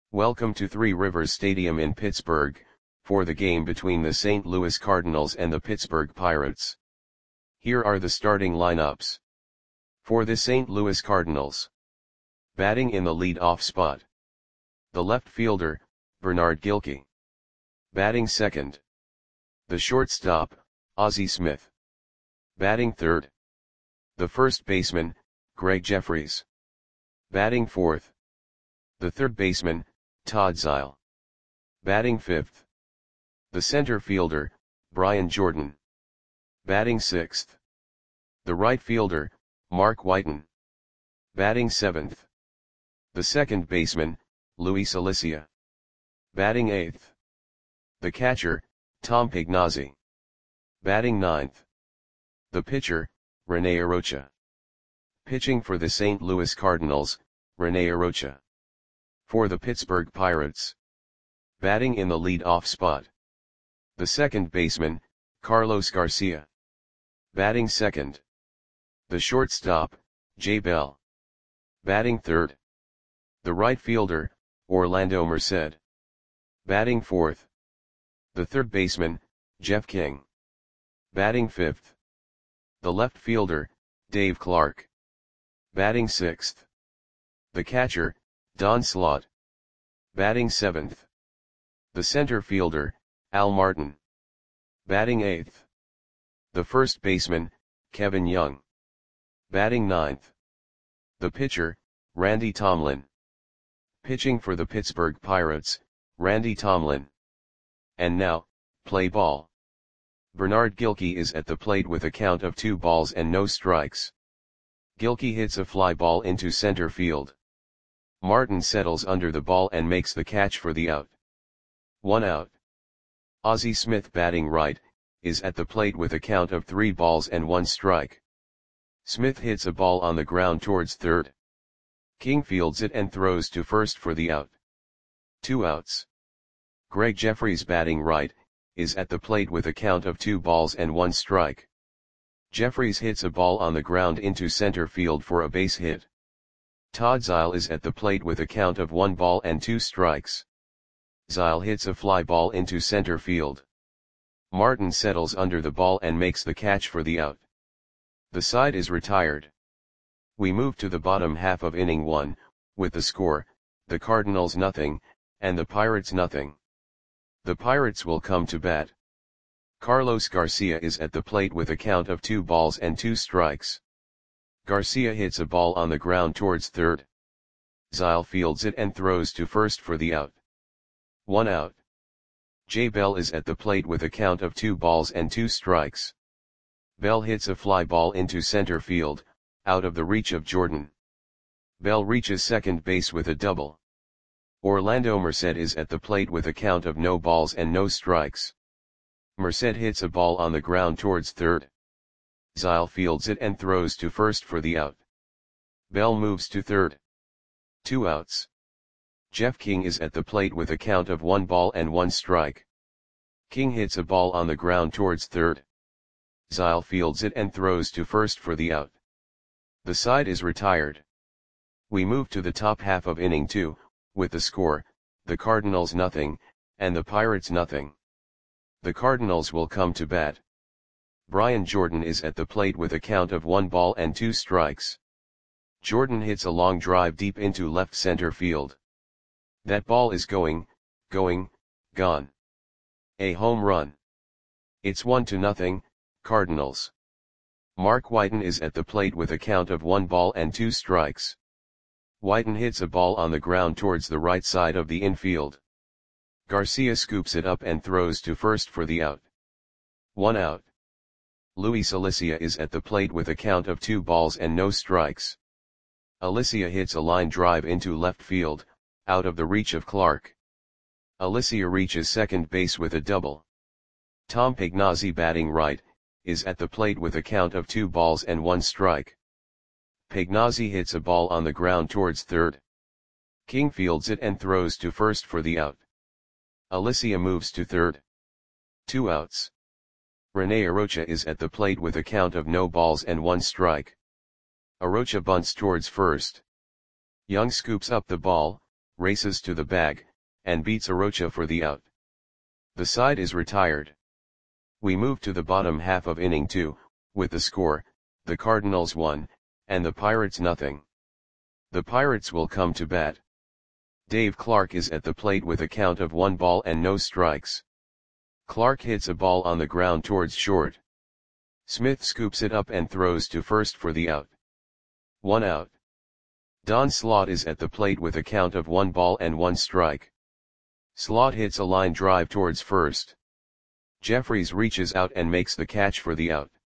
Welcome to Three Rivers Stadium in Pittsburgh, for the game between the St. Louis Cardinals and the Pittsburgh Pirates. Here are the starting lineups. For the St. Louis Cardinals. Batting in the lead-off spot. The left fielder, Bernard Gilkey. Batting second. The shortstop, Ozzie Smith. Batting third. The first baseman, Gregg Jefferies. Batting fourth. The third baseman, Todd Zeile. Batting fifth. The center fielder, Brian Jordan. Batting sixth. The right fielder, Mark Whiten. Batting seventh. The second baseman, Luis Alicea. Batting eighth. The catcher, Tom Pagnozzi. Batting ninth. The pitcher, Rene Arocha. Pitching for the St. Louis Cardinals, Rene Arocha. For the Pittsburgh Pirates. Batting in the lead-off spot. The second baseman, Carlos Garcia. Batting second. The shortstop, Jay Bell. Batting third. The right fielder, Orlando Merced. Batting fourth. The third baseman, Jeff King. Batting fifth. The left fielder, Dave Clark. Batting sixth. The catcher, Don Slaught. Batting seventh. The center fielder, Al Martin. Batting eighth. The first baseman, Kevin Young. Batting ninth. The pitcher, Randy Tomlin. Pitching for the Pittsburgh Pirates, Randy Tomlin. And now, play ball. Bernard Gilkey is at the plate with a count of 2 balls and no strikes. Gilkey hits a fly ball into center field. Martin settles under the ball and makes the catch for the out. 1 out. Ozzie Smith, batting right, is at the plate with a count of 3 balls and 1 strike. Smith hits a ball on the ground towards third. King fields it and throws to first for the out. 2 outs. Gregg Jefferies, batting right, is at the plate with a count of 2 balls and 1 strike. Jefferies hits a ball on the ground into center field for a base hit. Todd Zeile is at the plate with a count of 1 ball and 2 strikes. Zeile hits a fly ball into center field. Martin settles under the ball and makes the catch for the out. The side is retired. We move to the bottom half of inning 1, with the score, the Cardinals nothing, and the Pirates nothing. The Pirates will come to bat. Carlos Garcia is at the plate with a count of 2 balls and 2 strikes. Garcia hits a ball on the ground towards third. Zeile fields it and throws to first for the out. 1 out. Jay Bell is at the plate with a count of 2 balls and 2 strikes. Bell hits a fly ball into center field, out of the reach of Jordan. Bell reaches second base with a double. Orlando Merced is at the plate with a count of no balls and no strikes. Merced hits a ball on the ground towards third. Zeile fields it and throws to first for the out. Bell moves to third. 2 outs. Jeff King is at the plate with a count of 1 ball and 1 strike. King hits a ball on the ground towards third. Zeile fields it and throws to first for the out. The side is retired. We move to the top half of inning 2, with the score, the Cardinals nothing, and the Pirates nothing. The Cardinals will come to bat. Brian Jordan is at the plate with a count of 1 ball and 2 strikes. Jordan hits a long drive deep into left center field. That ball is gone. A home run. It's 1-0, Cardinals. Mark Whiten is at the plate with a count of 1 ball and 2 strikes. Whiten hits a ball on the ground towards the right side of the infield. Garcia scoops it up and throws to first for the out. 1 out. Luis Alicea is at the plate with a count of 2 balls and no strikes. Alicea hits a line drive into left field, out of the reach of Clark. Alicea reaches second base with a double. Tom Pagnozzi, batting right, is at the plate with a count of 2 balls and 1 strike. Pagnozzi hits a ball on the ground towards third. King fields it and throws to first for the out. Alicea moves to third. 2 outs. Rene Arocha is at the plate with a count of no balls and 1 strike. Arocha bunts towards first. Young scoops up the ball, races to the bag, and beats Arocha for the out. The side is retired. We move to the bottom half of inning 2, with the score, the Cardinals 1, and the Pirates nothing. The Pirates will come to bat. Dave Clark is at the plate with a count of 1 ball and no strikes. Clark hits a ball on the ground towards short. Smith scoops it up and throws to first for the out. 1 out. Don Slaught is at the plate with a count of 1 ball and 1 strike. Slaught hits a line drive towards first. Jeffries reaches out and makes the catch for the out.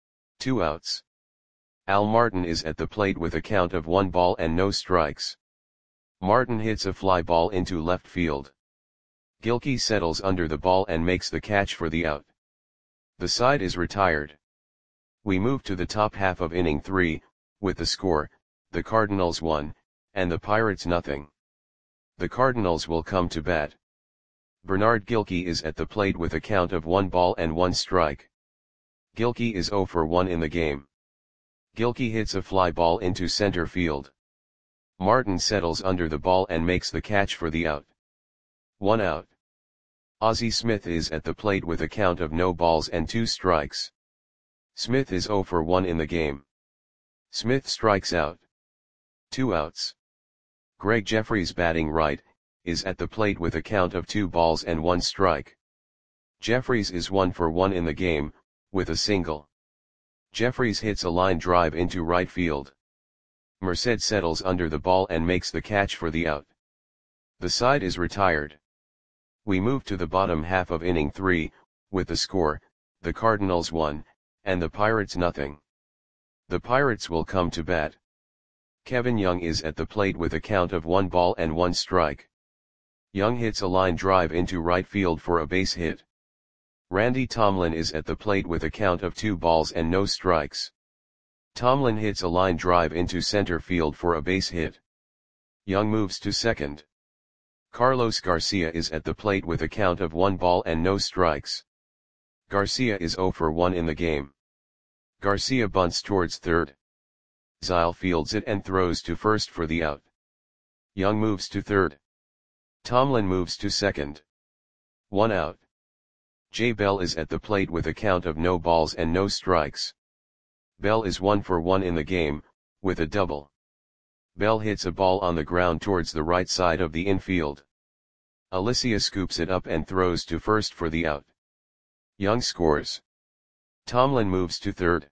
2 outs. Al Martin is at the plate with a count of 1 ball and no strikes. Martin hits a fly ball into left field. Gilkey settles under the ball and makes the catch for the out. The side is retired. We move to the top half of inning 3, with the score, the Cardinals 1, and the Pirates nothing. The Cardinals will come to bat. Bernard Gilkey is at the plate with a count of 1 ball and 1 strike. Gilkey is 0 for 1 in the game. Gilkey hits a fly ball into center field. Martin settles under the ball and makes the catch for the out. 1 out. Ozzie Smith is at the plate with a count of no balls and 2 strikes. Smith is 0 for 1 in the game. Smith strikes out. 2 outs. Greg Jeffries, batting right, is at the plate with a count of 2 balls and 1 strike. Jeffries is 1 for 1 in the game, with a single. Jeffries hits a line drive into right field. Merced settles under the ball and makes the catch for the out. The side is retired. We move to the bottom half of inning 3, with the score, the Cardinals 1, and the Pirates nothing. The Pirates will come to bat. Kevin Young is at the plate with a count of 1 ball and 1 strike. Young hits a line drive into right field for a base hit. Randy Tomlin is at the plate with a count of 2 balls and no strikes. Tomlin hits a line drive into center field for a base hit. Young moves to second. Carlos Garcia is at the plate with a count of 1 ball and no strikes. Garcia is 0 for 1 in the game. Garcia bunts towards third. Zile fields it and throws to first for the out. Young moves to third. Tomlin moves to second. 1 out. Jay Bell is at the plate with a count of no balls and no strikes. Bell is 1 for 1 in the game, with a double. Bell hits a ball on the ground towards the right side of the infield. Alicia scoops it up and throws to first for the out. Young scores. Tomlin moves to third.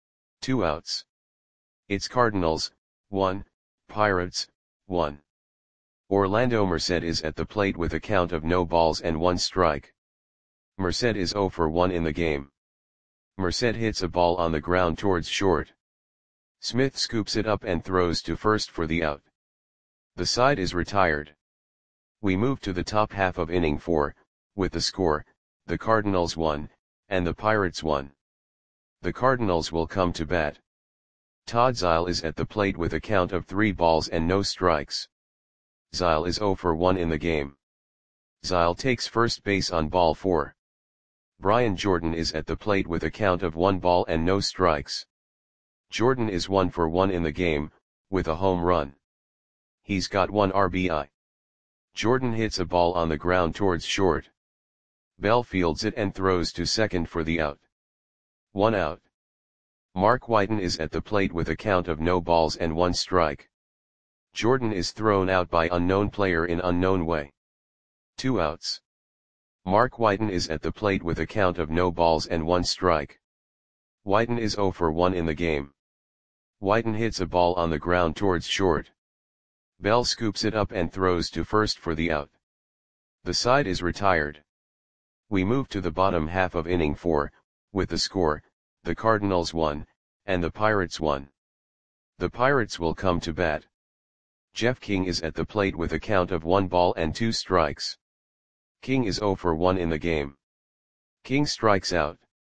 2 outs. It's Cardinals, 1, Pirates, 1. Orlando Merced is at the plate with a count of no balls and 1 strike. Merced is 0 for 1 in the game. Merced hits a ball on the ground towards short. Smith scoops it up and throws to first for the out. The side is retired. We move to the top half of inning 4, with the score, the Cardinals 1, and the Pirates 1. The Cardinals will come to bat. Todd Zile is at the plate with a count of 3 balls and no strikes. Zile is 0 for 1 in the game. Zile takes first base on ball 4. Brian Jordan is at the plate with a count of 1 ball and no strikes. Jordan is 1 for 1 in the game, with a home run. He's got 1 RBI. Jordan hits a ball on the ground towards short. Bell fields it and throws to second for the out. 1 out. Mark Whiten is at the plate with a count of no balls and 1 strike. Jordan is thrown out by unknown player in unknown way. 2 outs. Mark Whiten is at the plate with a count of no balls and 1 strike. Whiten is 0 for 1 in the game. Whiten hits a ball on the ground towards short. Bell scoops it up and throws to first for the out. The side is retired. We move to the bottom half of inning 4, with the score, the Cardinals 1, and the Pirates 1. The Pirates will come to bat. Jeff King is at the plate with a count of 1 ball and 2 strikes. King is 0 for 1 in the game. King strikes out.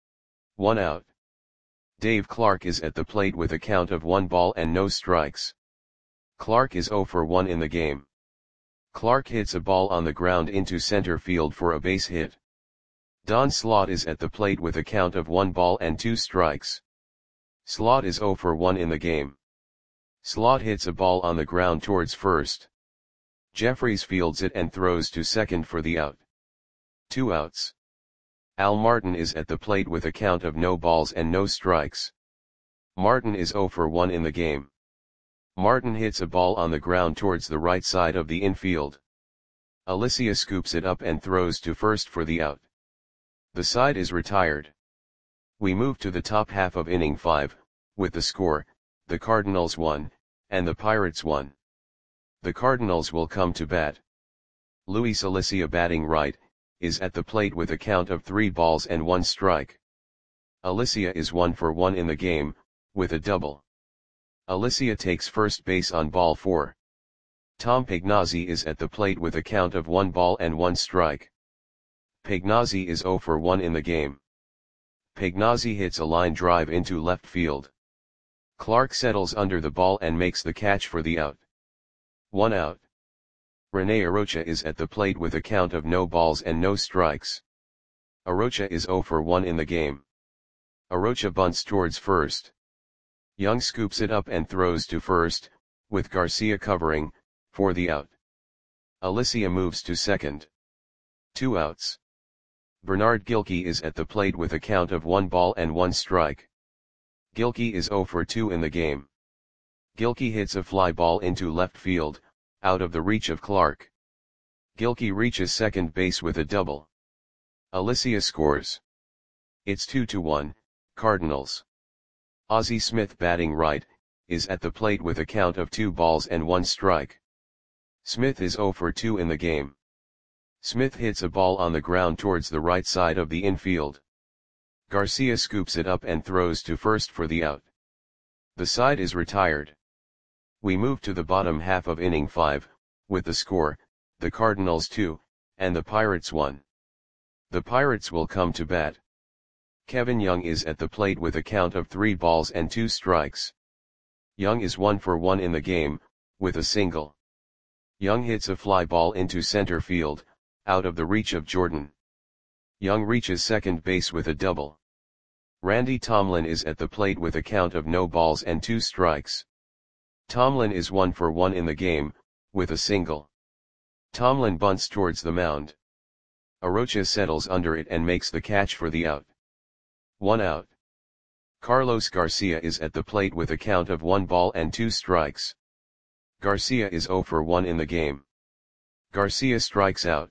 1 out. Dave Clark is at the plate with a count of 1 ball and no strikes. Clark is 0 for 1 in the game. Clark hits a ball on the ground into center field for a base hit. Don Slaught is at the plate with a count of 1 ball and 2 strikes. Slaught is 0 for 1 in the game. Slaught hits a ball on the ground towards first. Jeffries fields it and throws to second for the out. 2 outs. Al Martin is at the plate with a count of no balls and no strikes. Martin is 0 for 1 in the game. Martin hits a ball on the ground towards the right side of the infield. Alicia scoops it up and throws to first for the out. The side is retired. We move to the top half of inning 5, with the score, the Cardinals 1, and the Pirates 1. The Cardinals will come to bat. Luis Alicia, batting right, is at the plate with a count of 3 balls and 1 strike. Alicia is 1 for 1 in the game, with a double. Alicia takes first base on ball 4. Tom Pagnozzi is at the plate with a count of 1 ball and 1 strike. Pagnozzi is 0 for 1 in the game. Pagnozzi hits a line drive into left field. Clark settles under the ball and makes the catch for the out. 1 out. Rene Arocha is at the plate with a count of no balls and no strikes. Arocha is 0 for 1 in the game. Arocha bunts towards first. Young scoops it up and throws to first, with Garcia covering, for the out. Alicia moves to second. 2 outs. Bernard Gilkey is at the plate with a count of 1 ball and 1 strike. Gilkey is 0 for 2 in the game. Gilkey hits a fly ball into left field, out of the reach of Clark. Gilkey reaches second base with a double. Alicia scores. It's 2-1, Cardinals. Ozzie Smith, batting right, is at the plate with a count of 2 balls and 1 strike. Smith is 0 for 2 in the game. Smith hits a ball on the ground towards the right side of the infield. Garcia scoops it up and throws to first for the out. The side is retired. We move to the bottom half of inning 5, with the score, the Cardinals 2, and the Pirates 1. The Pirates will come to bat. Kevin Young is at the plate with a count of 3 balls and 2 strikes. Young is 1 for 1 in the game, with a single. Young hits a fly ball into center field, out of the reach of Jordan. Young reaches second base with a double. Randy Tomlin is at the plate with a count of no balls and 2 strikes. Tomlin is 1 for 1 in the game, with a single. Tomlin bunts towards the mound. Arocha settles under it and makes the catch for the out. 1 out. Carlos Garcia is at the plate with a count of 1 ball and 2 strikes. Garcia is 0 for 1 in the game. Garcia strikes out.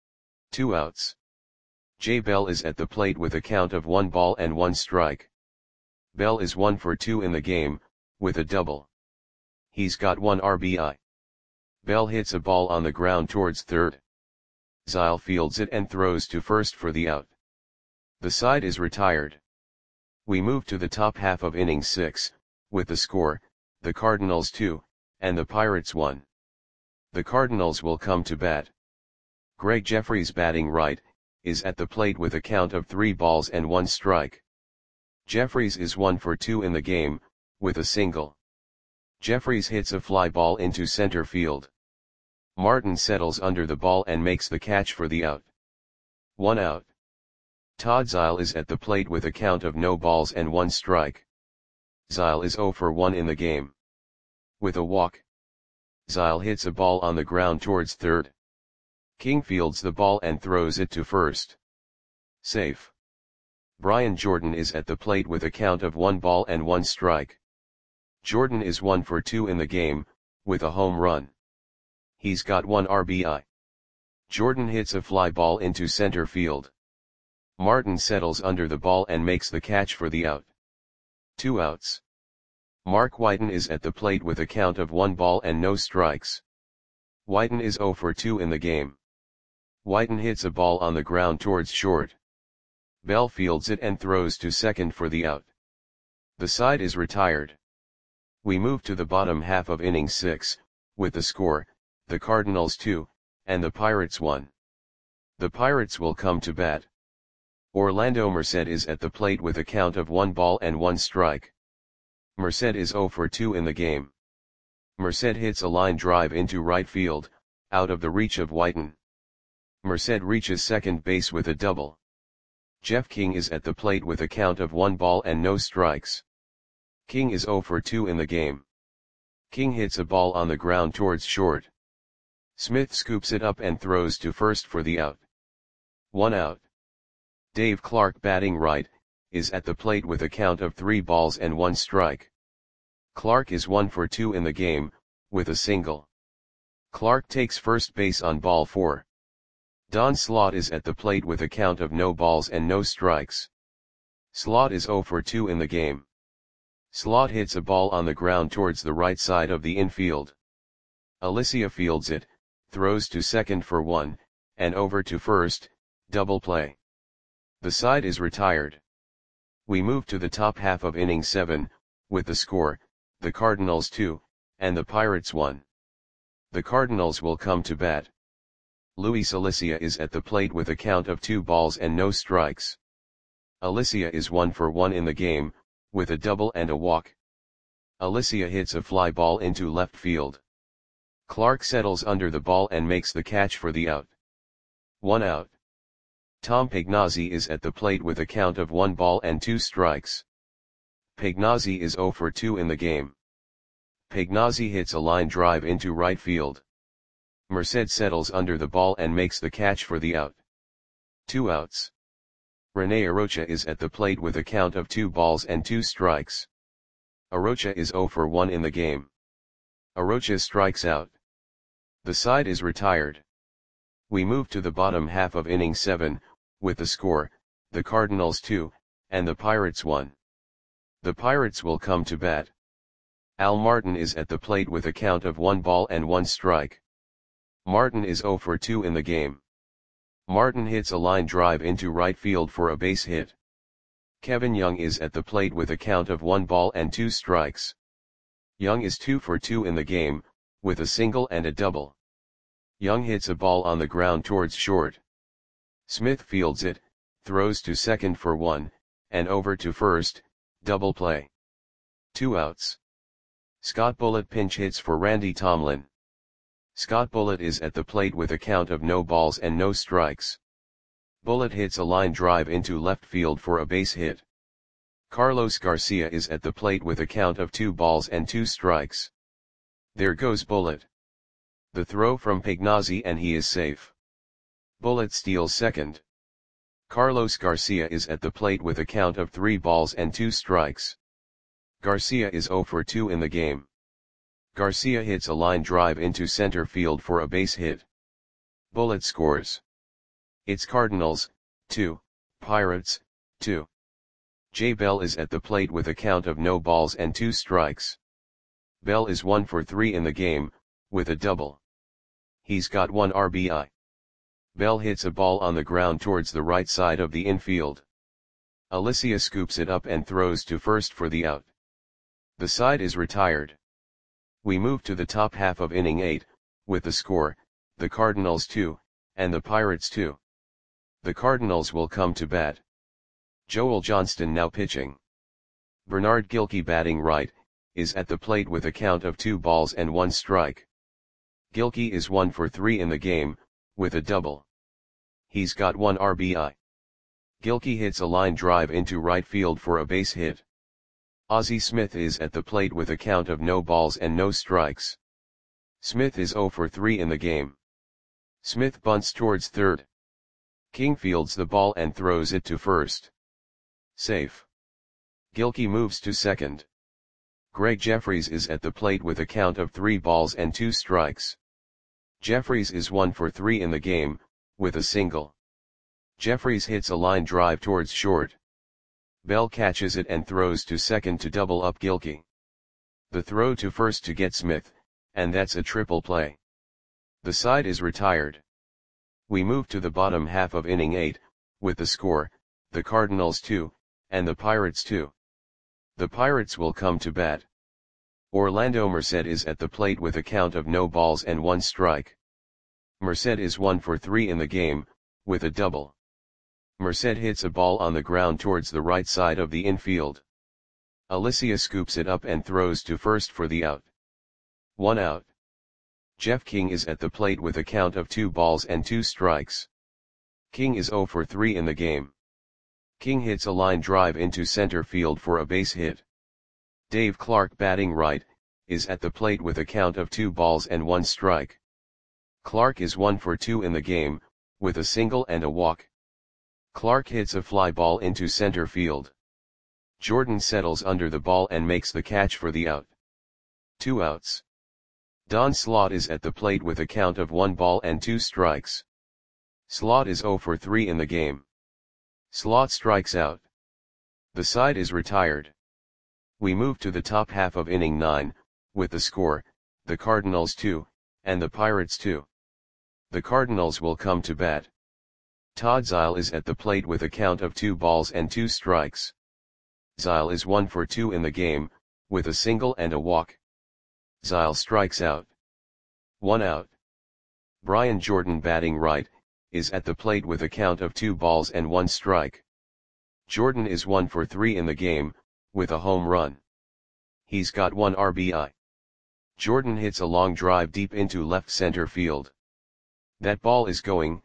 2 outs. Jay Bell is at the plate with a count of 1 ball and 1 strike. Bell is 1 for 2 in the game, with a double. He's got 1 RBI. Bell hits a ball on the ground towards third. Zile fields it and throws to first for the out. The side is retired. We move to the top half of inning 6, with the score, the Cardinals 2, and the Pirates 1. The Cardinals will come to bat. Greg Jeffries, batting right, is at the plate with a count of 3 balls and 1 strike. Jeffries is 1 for 2 in the game, with a single. Jeffries hits a fly ball into center field. Martin settles under the ball and makes the catch for the out. 1 out. Todd Zile is at the plate with a count of no balls and 1 strike. Zile is 0 for 1 in the game. With a walk. Zile hits a ball on the ground towards third. King fields the ball and throws it to first. Safe. Brian Jordan is at the plate with a count of 1 ball and 1 strike. Jordan is 1 for 2 in the game, with a home run. He's got 1 RBI. Jordan hits a fly ball into center field. Martin settles under the ball and makes the catch for the out. 2 outs. Mark Whiten is at the plate with a count of 1 ball and no strikes. Whiten is 0 for 2 in the game. Whiten hits a ball on the ground towards short. Bell fields it and throws to second for the out. The side is retired. We move to the bottom half of inning 6, with the score, the Cardinals 2, and the Pirates 1. The Pirates will come to bat. Orlando Merced is at the plate with a count of 1 ball and 1 strike. Merced is 0 for 2 in the game. Merced hits a line drive into right field, out of the reach of Whiten. Merced reaches second base with a double. Jeff King is at the plate with a count of 1 ball and no strikes. King is 0 for 2 in the game. King hits a ball on the ground towards short. Smith scoops it up and throws to first for the out. 1 out. Dave Clark, batting right, is at the plate with a count of 3 balls and 1 strike. Clark is 1 for 2 in the game, with a single. Clark takes first base on ball 4. Don Slaught is at the plate with a count of no balls and no strikes. Slaught is 0 for 2 in the game. Slaught hits a ball on the ground towards the right side of the infield. Alicia fields it, throws to second for 1, and over to first, double play. The side is retired. We move to the top half of inning 7, with the score, the Cardinals 2, and the Pirates 1. The Cardinals will come to bat. Luis Alicia is at the plate with a count of 2 balls and no strikes. Alicia is 1 for 1 in the game, with a double and a walk. Alicia hits a fly ball into left field. Clark settles under the ball and makes the catch for the out. 1 out. Tom Pagnozzi is at the plate with a count of 1 ball and 2 strikes. Pagnozzi is 0 for 2 in the game. Pagnozzi hits a line drive into right field. Merced settles under the ball and makes the catch for the out. 2 outs. Rene Arocha is at the plate with a count of 2 balls and 2 strikes. Arocha is 0 for 1 in the game. Arocha strikes out. The side is retired. We move to the bottom half of inning 7, with the score, the Cardinals 2, and the Pirates 1. The Pirates will come to bat. Al Martin is at the plate with a count of 1 ball and 1 strike. Martin is 0 for 2 in the game. Martin hits a line drive into right field for a base hit. Kevin Young is at the plate with a count of 1 ball and 2 strikes. Young is 2 for 2 in the game, with a single and a double. Young hits a ball on the ground towards short. Smith fields it, throws to second for 1, and over to first, double play. 2 outs. Scott Bullitt pinch hits for Randy Tomlin. Scott Bullitt is at the plate with a count of no balls and no strikes. Bullitt hits a line drive into left field for a base hit. Carlos Garcia is at the plate with a count of 2 balls and 2 strikes. There goes Bullitt. The throw from Pagnozzi and he is safe. Bullitt steals second. Carlos Garcia is at the plate with a count of 3 balls and 2 strikes. Garcia is 0 for 2 in the game. Garcia hits a line drive into center field for a base hit. Bullitt scores. It's Cardinals, 2, Pirates, 2. Jay Bell is at the plate with a count of no balls and 2 strikes. Bell is 1 for 3 in the game, with a double. He's got 1 RBI. Bell hits a ball on the ground towards the right side of the infield. Alicia scoops it up and throws to first for the out. The side is retired. We move to the top half of inning 8, with the score, the Cardinals 2, and the Pirates 2. The Cardinals will come to bat. Joel Johnston now pitching. Bernard Gilkey, batting right, is at the plate with a count of 2 balls and 1 strike. Gilkey is 1 for 3 in the game, with a double. He's got 1 RBI. Gilkey hits a line drive into right field for a base hit. Ozzie Smith is at the plate with a count of no balls and no strikes. Smith is 0 for 3 in the game. Smith bunts towards third. King fields the ball and throws it to first. Safe. Gilkey moves to second. Greg Jeffries is at the plate with a count of 3 balls and 2 strikes. Jeffries is 1 for 3 in the game, with a single. Jeffries hits a line drive towards short. Bell catches it and throws to second to double up Gilkey. The throw to first to get Smith, and that's a triple play. The side is retired. We move to the bottom half of inning 8, with the score, the Cardinals 2, and the Pirates 2. The Pirates will come to bat. Orlando Merced is at the plate with a count of no balls and 1 strike. Merced is 1 for 3 in the game, with a double. Merced hits a ball on the ground towards the right side of the infield. Alicia scoops it up and throws to first for the out. 1 out. Jeff King is at the plate with a count of 2 balls and 2 strikes. King is 0 for 3 in the game. King hits a line drive into center field for a base hit. Dave Clark, batting right, is at the plate with a count of 2 balls and 1 strike. Clark is 1 for 2 in the game, with a single and a walk. Clark hits a fly ball into center field. Jordan settles under the ball and makes the catch for the out. 2 outs. Don Slaught is at the plate with a count of 1 ball and 2 strikes. Slaught is 0 for 3 in the game. Slaught strikes out. The side is retired. We move to the top half of inning 9, with the score, the Cardinals 2, and the Pirates 2. The Cardinals will come to bat. Todd Zeile is at the plate with a count of 2 balls and 2 strikes. Zeile is 1 for 2 in the game, with a single and a walk. Zeile strikes out. 1 out. Brian Jordan, batting right, is at the plate with a count of 2 balls and 1 strike. Jordan is 1 for 3 in the game, with a home run. He's got 1 RBI. Jordan hits a long drive deep into left center field. That ball is going,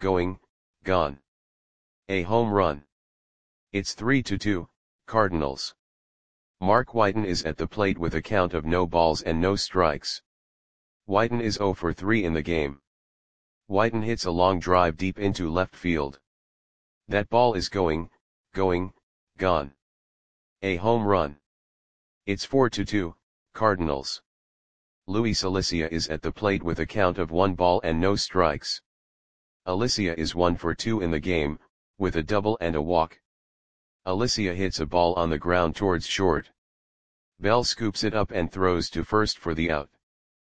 gone. A home run. It's 3-2, Cardinals. Mark Whiten is at the plate with a count of no balls and no strikes. Whiten is 0 for 3 in the game. Whiten hits a long drive deep into left field. That ball is going, gone. A home run. It's 4-2, Cardinals. Luis Alicia is at the plate with a count of 1 ball and no strikes. Alicia is 1 for 2 in the game, with a double and a walk. Alicia hits a ball on the ground towards short. Bell scoops it up and throws to first for the out.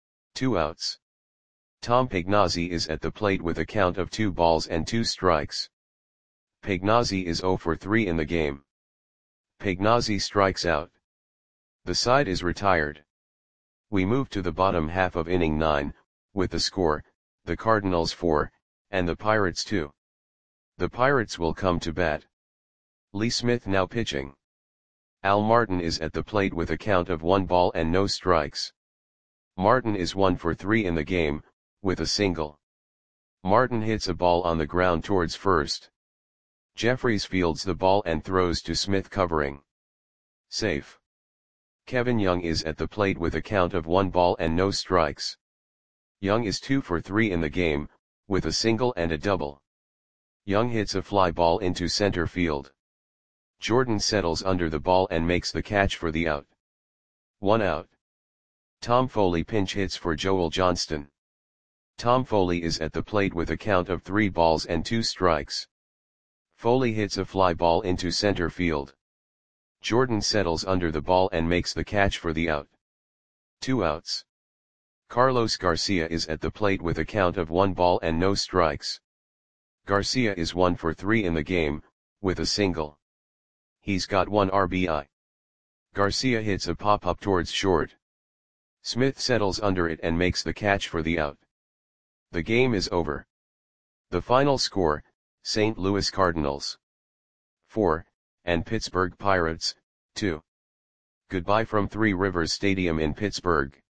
2 outs. Tom Pagnozzi is at the plate with a count of 2 balls and 2 strikes. Pagnozzi is 0 for 3 in the game. Pagnozzi strikes out. The side is retired. We move to the bottom half of inning 9, with the score, the Cardinals 4, and the Pirates 2. The Pirates will come to bat. Lee Smith now pitching. Al Martin is at the plate with a count of 1 ball and no strikes. Martin is 1 for 3 in the game, with a single. Martin hits a ball on the ground towards first. Jeffries fields the ball and throws to Smith, covering. Safe. Kevin Young is at the plate with a count of 1 ball and no strikes. Young is 2 for 3 in the game, with a single and a double. Young hits a fly ball into center field. Jordan settles under the ball and makes the catch for the out. 1 out. Tom Foley pinch hits for Joel Johnston. Tom Foley is at the plate with a count of 3 balls and 2 strikes. Foley hits a fly ball into center field. Jordan settles under the ball and makes the catch for the out. 2 outs. Carlos Garcia is at the plate with a count of 1 ball and no strikes. Garcia is 1 for 3 in the game, with a single. He's got 1 RBI. Garcia hits a pop-up towards short. Smith settles under it and makes the catch for the out. The game is over. The final score, St. Louis Cardinals 4, and Pittsburgh Pirates 2. Goodbye from Three Rivers Stadium in Pittsburgh.